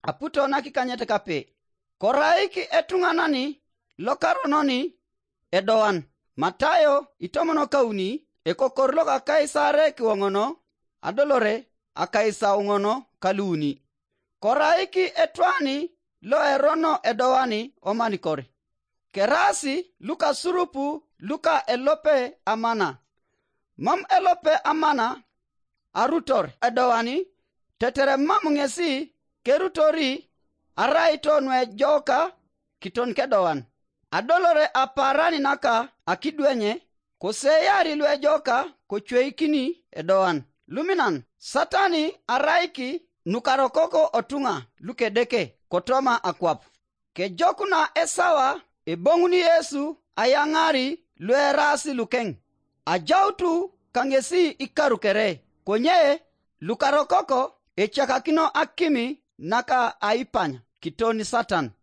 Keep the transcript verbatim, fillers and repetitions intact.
aputo na kikanyete kape koraiki etung'anani lokarononi edoan Matayo itomono kauni ekokorlo ka kaisare kiwongono adolore akaisa ungono kaluni koraiki etwani lo erono edowani omanikore kerasi luka surupu luka elope amana mam elope amana arutor edowani tetere mam ngesi kerutori araito nwe joka kiton kedowan adolore aparani naka akidwenye koseyari lwe joka kochweikini edowan luminan satani araiki nukarokoko otunga lukedeke kotoma akwap ke jokuna esawa ebonguni Yesu ayangari lwe rasi lukeng ajautu kangesi ikarukere konye lukarokoko echakakino akimi naka aipanya kitoni Satan